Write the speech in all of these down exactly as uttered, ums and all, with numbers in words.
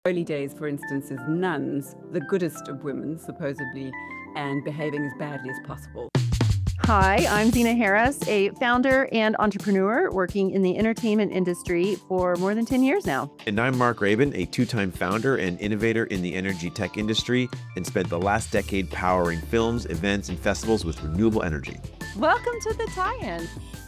Early days, for instance, as nuns, the goodest of women, supposedly, and behaving as badly as possible. Hi, I'm Zena Harris, a founder and entrepreneur working in the entertainment industry for more than ten years now. And I'm Mark Rabin, a two-time founder and innovator in the energy tech industry and spent the last decade powering films, events, and festivals with renewable energy. Welcome to the tie-in.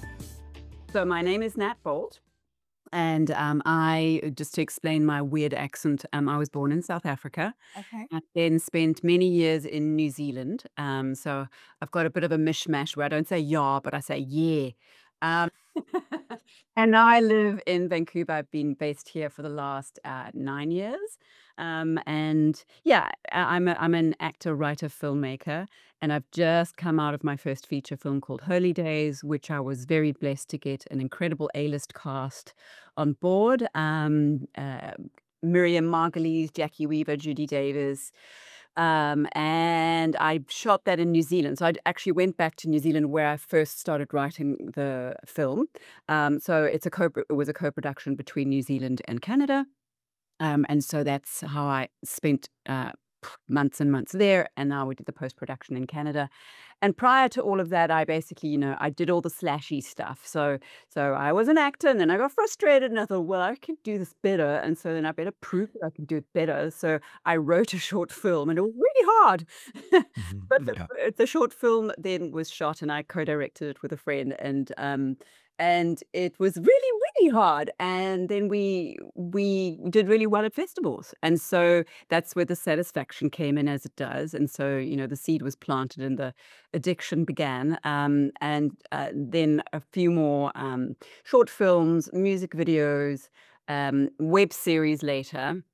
So my name is Nat Bolt. And um, I, just to explain my weird accent, um, I was born in South Africa. Okay. And then spent many years in New Zealand. Um, so I've got a bit of a mishmash where I don't say yeah, but I say yeah. Um, and now I live in Vancouver. I've been based here for the last uh, nine years. Um, and yeah, I- I'm a, I'm an actor, writer, filmmaker, and I've just come out of my first feature film called Holy Days, which I was very blessed to get an incredible A-list cast on board. Um, uh, Miriam Margolyes, Jackie Weaver, Judy Davis. Um, and I shot that in New Zealand. So I actually went back to New Zealand where I first started writing the film. Um, so it's a co it was a co-production between New Zealand and Canada. Um, and so that's how I spent uh, months and months there. And now we did the post-production in Canada. And prior to all of that, I basically, you know, I did all the slashy stuff. So, so I was an actor, and then I got frustrated, and I thought, well, I could do this better, and so then I better prove that I can do it better. So I wrote a short film, and it was really hard. Mhm. But the, Yeah. uh, the short film then was shot, and I co-directed it with a friend, and um, and it was really, really hard. And then we we did really well at festivals, and so that's where the satisfaction came in, as it does. And so, you know, the seed was planted, and the addiction began. Um, and uh, then a few more um, short films, music videos, um, web series later.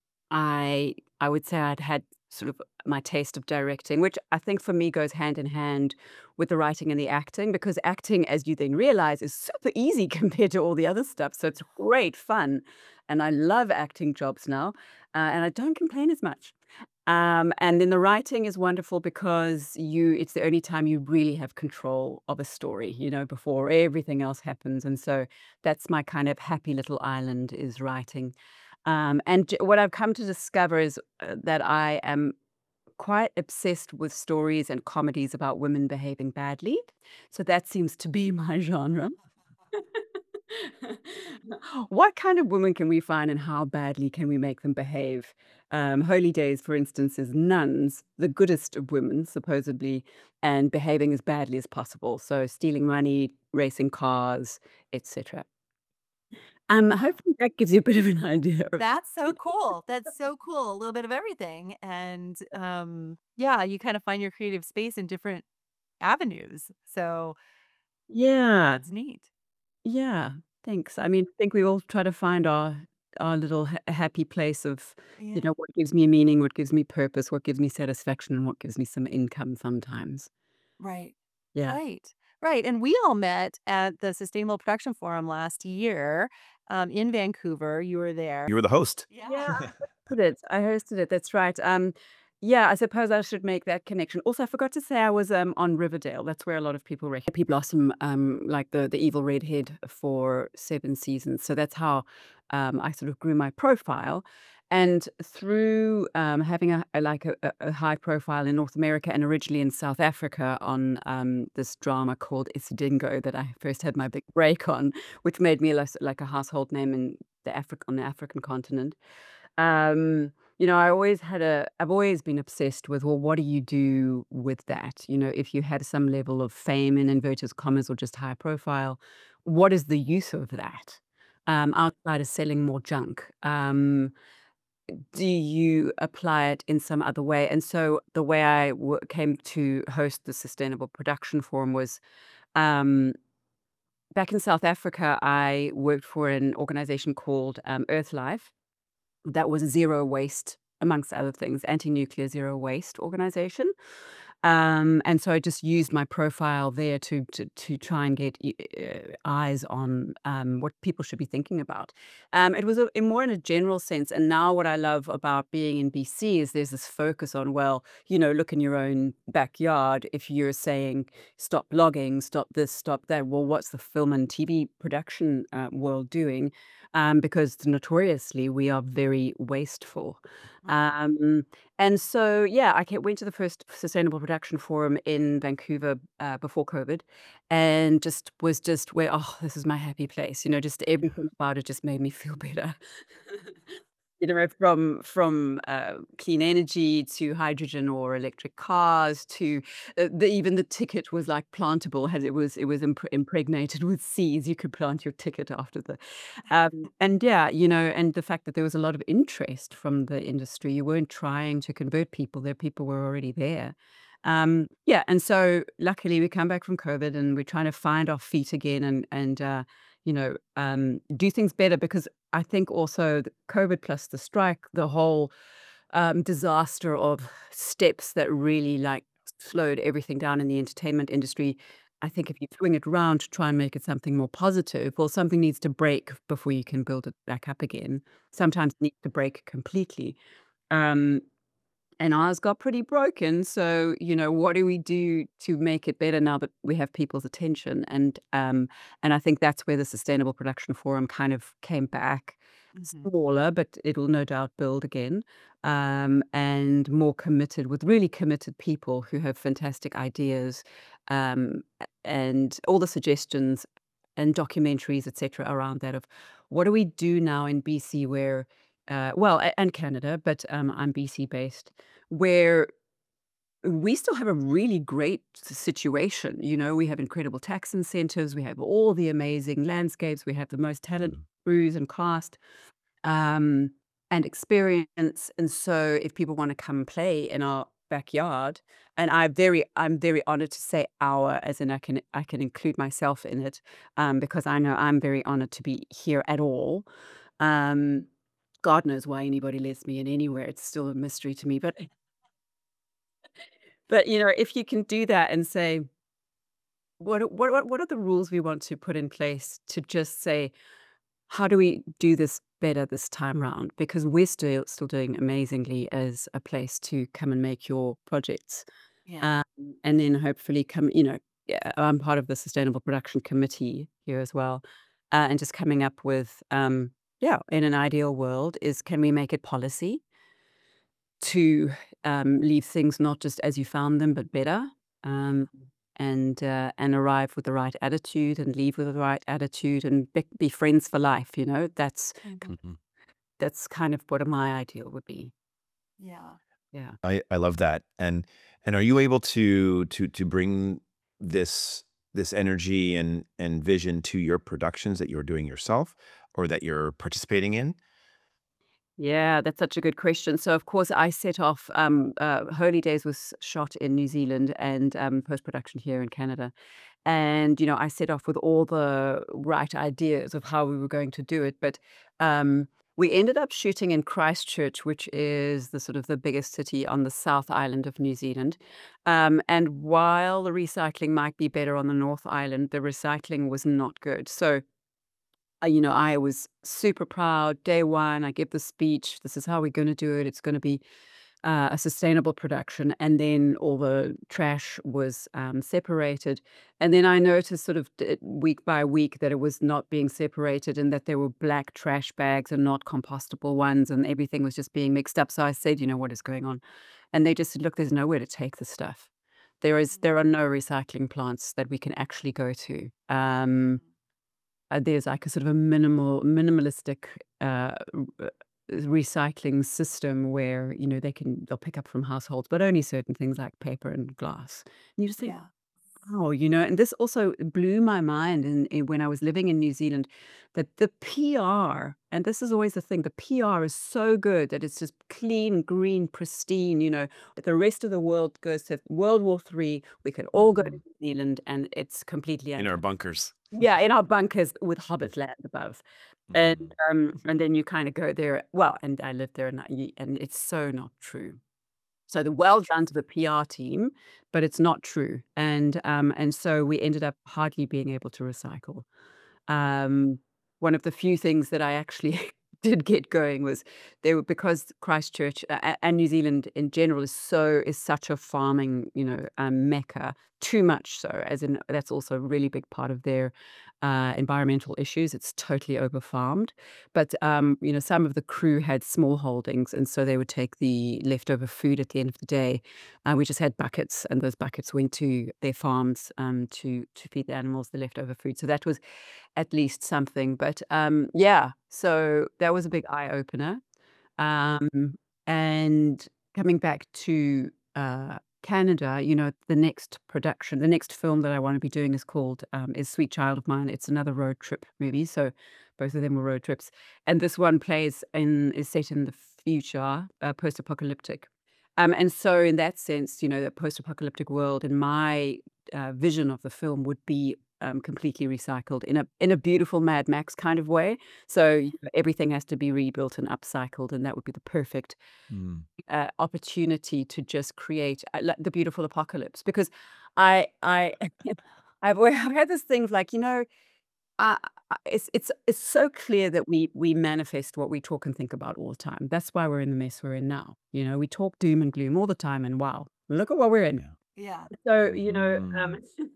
I I would say I'd had sort of my taste of directing, which I think for me goes hand in hand with the writing and the acting, because acting, as you then realize, is super easy compared to all the other stuff. So it's great fun, and I love acting jobs now, uh, and I don't complain as much. Um, and then the writing is wonderful because you it's the only time you really have control of a story, you know, before everything else happens. And so that's my kind of happy little island, is writing. Um, and j- what I've come to discover is uh, that I am quite obsessed with stories and comedies about women behaving badly. So that seems to be my genre. What kind of women can we find, and how badly can we make them behave? Um, Holy Days, for instance, is nuns, the goodest of women, supposedly, and behaving as badly as possible. So stealing money, racing cars, et cetera. Um, hopefully that gives you a bit of an idea of. That's so cool. That's so cool. A little bit of everything. And um, yeah, you kind of find your creative space in different avenues. So Yeah, it's neat. yeah. Thanks. I mean, I think we all try to find our our little ha happy place of, you Yeah. know, what gives me meaning, what gives me purpose, what gives me satisfaction, and what gives me some income sometimes. Right. Yeah. Right. Right. And we all met at the Sustainable Production Forum last year um, in Vancouver. You were there. You were the host. Yeah. Yeah, I hosted it. I hosted it. That's right. Um, yeah, I suppose I should make that connection. Also, I forgot to say I was um on Riverdale. That's where a lot of people rec Pepe Blossom, um, like the the evil redhead for seven seasons. So that's how um I sort of grew my profile. And through um, having a, a like a, a a high profile in North America and originally in South Africa on um, this drama called Isidingo that I first had my big break on, which made me less, like a household name in the Afric on the African continent. Um, you know, I always had a I've always been obsessed with, well, what do you do with that? You know, if you had some level of fame in inverted commas or just high profile, what is the use of that? Um, outside of selling more junk. Um, do you apply it in some other way? And so the way I w- came to host the Sustainable Production Forum was um, back in South Africa. I worked for an organization called um, Earthlife that was a zero waste, amongst other things, anti-nuclear zero waste organization. Um, and so I just used my profile there to to to try and get y- uh, eyes on um, what people should be thinking about. Um, it was a, in more in a general sense. And now what I love about being in B C is there's this focus on, well, you know, look in your own backyard. If you're saying stop logging, stop this, stop that, well, what's the film and T V production uh, world doing? um, because notoriously we are very wasteful. Mhm. Um, and so, yeah, I ca- went to the first Sustainable Production Forum in Vancouver uh, before COVID, and just was just where, oh, this is my happy place. You know, just everything about it just made me feel better. You know, from from uh, clean energy to hydrogen or electric cars to uh, the, even the ticket was like plantable. Had it was it was impre- impregnated with seeds. You could plant your ticket after the, um, and yeah, you know, and the fact that there was a lot of interest from the industry. You weren't trying to convert people; there people were already there. Um, yeah, and so luckily we come back from COVID and we're trying to find our feet again and and uh, you know um, do things better because I think also the COVID plus the strike, the whole um, disaster of steps that really like slowed everything down in the entertainment industry. I think if you swing it around to try and make it something more positive, well, something needs to break before you can build it back up again. Sometimes it needs to break completely. Um, and ours got pretty broken. So, you know, what do we do to make it better now that we have people's attention? And um, and I think that's where the Sustainable Production Forum kind of came back, Mhm. smaller, but it'll no doubt build again, um, and more committed with really committed people who have fantastic ideas, um, a- and all the suggestions and documentaries, et cetera, around that of what do we do now in B C where, uh, well, a- and Canada, but um, I'm B C based, where we still have a really great s- situation. You know, we have incredible tax incentives, we have all the amazing landscapes, we have the most talented Mm. crews and cast, um, and experience. And so, if people want to come and play in our backyard, and I very, I'm very honored to say our, as in I can, I can include myself in it, um, because I know I'm very honored to be here at all. Um, God knows why anybody lets me in anywhere. It's still a mystery to me. But but you know, if you can do that and say, what are- what what what are the rules we want to put in place to just say, how do we do this better this time round? Because we're still still doing amazingly as a place to come and make your projects. Yeah. Um, and then hopefully come, you know, yeah, I'm part of the Sustainable Production Committee here as well. Uh, and just coming up with, um, yeah, in an ideal world, is can we make it policy to um, leave things not just as you found them, but better, um, and uh, and arrive with the right attitude and leave with the right attitude and be, be friends for life. You know, that's Mhm. Mhm. that's kind of what my ideal would be. Yeah. Yeah. I I love that. And and are you able to to to bring this this energy and and vision to your productions that you're doing yourself or that you're participating in? Yeah, that's such a good question. So, of course, I set off. Um, uh, Holy Days was shot in New Zealand and um, post production here in Canada. And, you know, I set off with all the right ideas of how we were going to do it. But um, we ended up shooting in Christchurch, which is the sort of the biggest city on the South Island of New Zealand. Um, and while the recycling might be better on the North Island, the recycling was not good. So, uh, you know, I was super proud. Day one, I give the speech. This is how we're going to do it. It's going to be uh, a sustainable production. And then all the trash was um, separated. And then I noticed sort of d- week by week that it was not being separated and that there were black trash bags and not compostable ones. And everything was just being mixed up. So I said, you know, what is going on? And they just said, look, there's nowhere to take the stuff. There is, there are no recycling plants that we can actually go to. Um, uh, there's like a sort of a minimal minimalistic uh, r- uh, recycling system where you know they can they'll pick up from households, but only certain things like paper and glass. And you just think, Yeah. oh, you know, and this also blew my mind in, in when I was living in New Zealand, that the P R, and this is always the thing, the P R is so good that it's just clean, green, pristine, you know, that the rest of the world goes to World War Three, we can all go to Mhm. New Zealand and it's completely In our untouched. bunkers. Yeah, in our bunkers with Hobbit land above. And Mm. um, and then you kind of go there. Well, and I lived there, and I, and it's so not true. So the well done to the P R team, but it's not true. And um, and so we ended up hardly being able to recycle. Um, one of the few things that I actually did get going was they were because Christchurch uh, a- and New Zealand in general is so is such a farming, you know, um, mecca. Too much so, as in that's also a really big part of their uh, environmental issues. It's totally overfarmed. But um, you know, some of the crew had small holdings, and so they would take the leftover food at the end of the day. Uh, we just had buckets, and those buckets went to their farms um, to to feed the animals the leftover food. So that was at least something. But um, yeah, so that was a big eye opener. Um, and coming back to uh, Canada, you know, the next production, the next film that I want to be doing is called um, is Sweet Child of Mine. It's another road trip movie, so both of them were road trips, and this one plays in is set in the future, uh, post-apocalyptic. Um, and so, in that sense, you know, the post-apocalyptic world, in my uh, vision of the film, would be um, completely recycled in a in a beautiful Mad Max kind of way. So you know, everything has to be rebuilt and upcycled, and that would be the perfect Mm. uh, opportunity to just create uh, like the beautiful apocalypse. Because I I I've, always- I've had this thing of like you know uh, uh, it's it's it's so clear that we we manifest what we talk and think about all the time. That's why we're in the mess we're in now. You know, we talk doom and gloom all the time, and wow, look at what we're in. Yeah. Yeah. So you know, um, Mhm.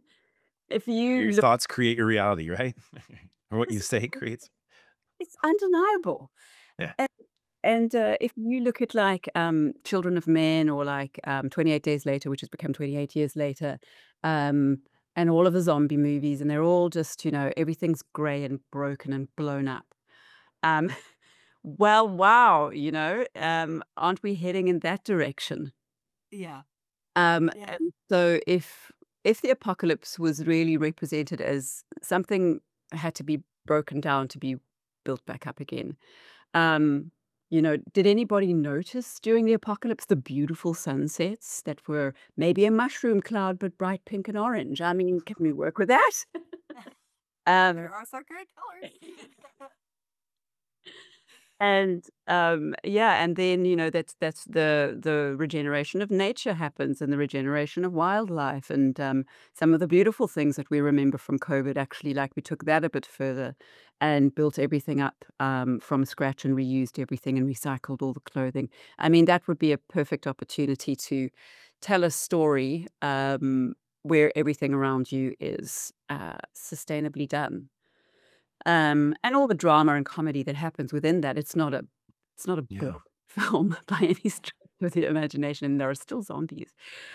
if you Your look, thoughts create your reality, right? Or what you say creates. it's undeniable. Yeah. And uh, if you look at like um, Children of Men or like um, twenty-eight Days Later, which has become twenty-eight years later, um, and all of the zombie movies, and they're all just, you know, everything's gray and broken and blown up. Um, well, wow, you know, um, aren't we heading in that direction? Yeah. Um, Yeah. and so if if the apocalypse was really represented as something had to be broken down to be built back up again, um, you know, did anybody notice during the apocalypse the beautiful sunsets that were maybe a mushroom cloud but bright pink and orange? I mean, can we work with that? Um, There are some great colors. and um, yeah, and then you know that's that's the the regeneration of nature happens and the regeneration of wildlife and um, some of the beautiful things that we remember from COVID. Actually, like we took that a bit further and built everything up um, from scratch and reused everything and recycled all the clothing. I mean, that would be a perfect opportunity to tell a story um, where everything around you is uh, sustainably done. Um, and all the drama and comedy that happens within that, it's not a it's not a Yeah. girl film by any stretch of the imagination, and there are still zombies.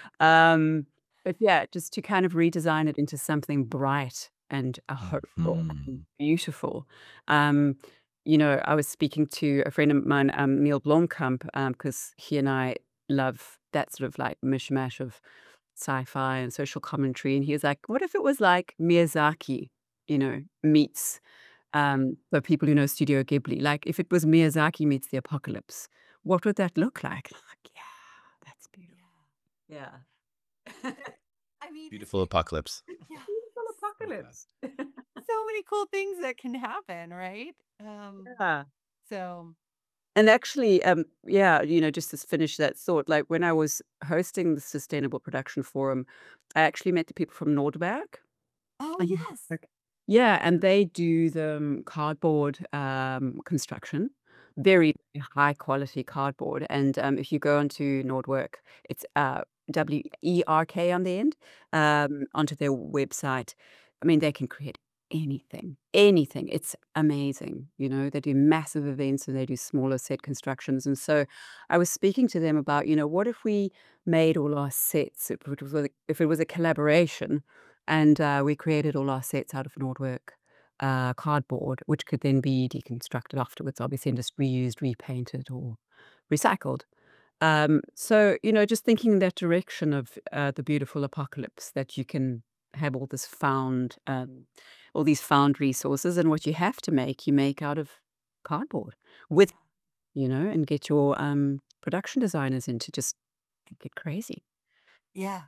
Um, but yeah, just to kind of redesign it into something bright and uh, hopeful and Mhm. beautiful. Um, you know, I was speaking to a friend of mine, um, Neil Blomkamp, um, because he and I love that sort of like mishmash of sci-fi and social commentary, and he was like, "What if it was like Miyazaki, you know, meets um, the people who know Studio Ghibli. Like, if it was Miyazaki meets the apocalypse, what would that look like?" Like, yeah, that's beautiful. Yeah. Yeah. I mean, it's Beautiful apocalypse. yeah. Beautiful Love that. apocalypse. So many cool things that can happen, right? Um, Yeah. so And actually, um, yeah, you know, just to finish that thought, like when I was hosting the Sustainable Production Forum, I actually met the people from Nordberg. oh Oh, yes. okay. Yeah, and they do the um, cardboard um, construction, very high quality cardboard. And um, if you go onto Nordwerk, it's uh, W E R K on the end, um, onto their website. I mean, they can create anything, anything. It's amazing. You know, they do massive events and they do smaller set constructions. And so I was speaking to them about, you know, what if we made all our sets, if it was a, if it was a collaboration and uh, we created all our sets out of Nordwerk uh, cardboard, which could then be deconstructed afterwards, obviously, and just reused, repainted, or recycled. Um, so, you know, just thinking in that direction of uh, the beautiful apocalypse, that you can have all this found, um, all these found resources, and what you have to make, you make out of cardboard with, you know, and get your um, production designers in to just get crazy. Yeah.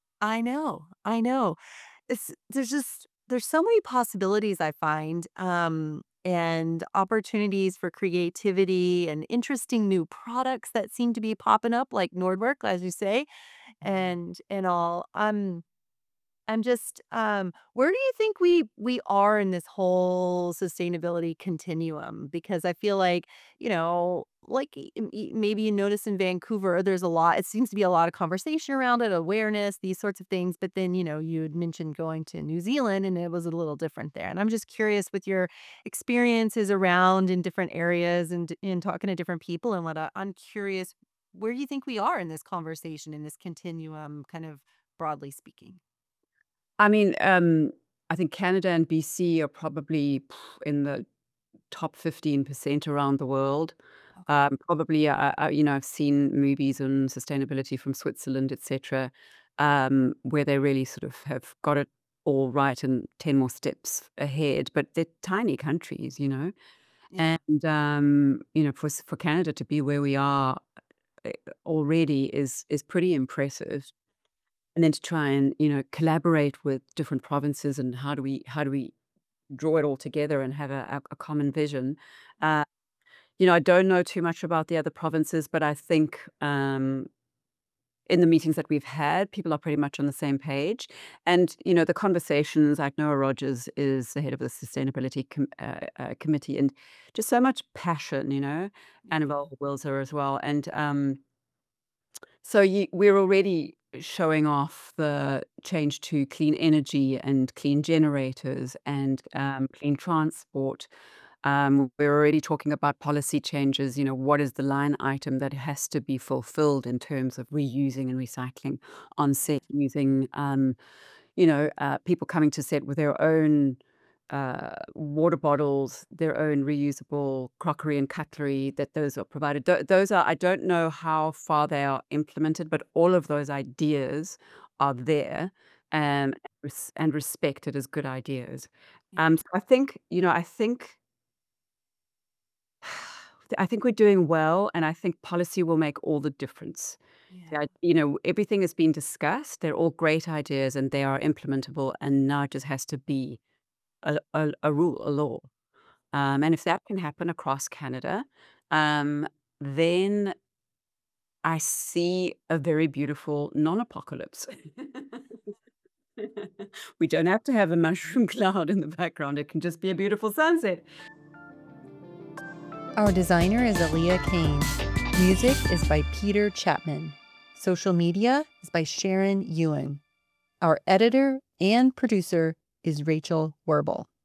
I know. I know. It's there's just there's so many possibilities I find um and opportunities for creativity and interesting new products that seem to be popping up like Nordwerk as you say Mhm. and and all. Um I'm just, um, where do you think we we are in this whole sustainability continuum? Because I feel like, you know, like y- m- y- maybe you notice in Vancouver, there's a lot, it seems to be a lot of conversation around it, awareness, these sorts of things. But then, you know, you had mentioned going to New Zealand and it was a little different there. And I'm just curious with your experiences around in different areas and in talking to different people and what I'm curious, where do you think we are in this conversation, in this continuum, kind of broadly speaking? I mean, um, I think Canada and B C are probably in the top fifteen percent around the world. Okay. Um, probably, uh, uh, you know, I've seen movies on sustainability from Switzerland, et cetera, um, where they really sort of have got it all right and ten more steps ahead, but they're tiny countries, you know. Yeah. And, um, you know, for s for Canada to be where we are, eh, already is is pretty impressive. And then to try and, you know, collaborate with different provinces and how do we how do we draw it all together and have a a a common vision. Uh, you know, I don't know too much about the other provinces, but I think, um, in the meetings that we've had, people are pretty much on the same page. And, you know, the conversations, like Noah Rogers is the head of the sustainability com uh, uh, committee, and just so much passion, you know, Yeah. Annabelle Wilzer as well. And, um so you we're already showing off the change to clean energy and clean generators and, um, clean transport. Um, we're already talking about policy changes, you know, what is the line item that has to be fulfilled in terms of reusing and recycling on set using, um you know, uh, people coming to set with their own uh, water bottles, their own reusable crockery and cutlery, that those are provided. Tho- those are, I don't know how far they are implemented, but all of those ideas are there um, res- and respected as good ideas. Yeah. Um, so I think, you know, I think. I think we're doing well, and I think policy will make all the difference. Yeah. The i you know, everything has been discussed, they're all great ideas, and they are implementable, and now it just has to be a a a rule, a law. Um, and if that can happen across Canada, um, then I see a very beautiful non-apocalypse. We don't have to have a mushroom cloud in the background, it can just be a beautiful sunset. Our designer is Aaliyah Kane. Music is by Peter Chapman. Social media is by Sharon Ewan. Our editor and producer is Rachel Werble.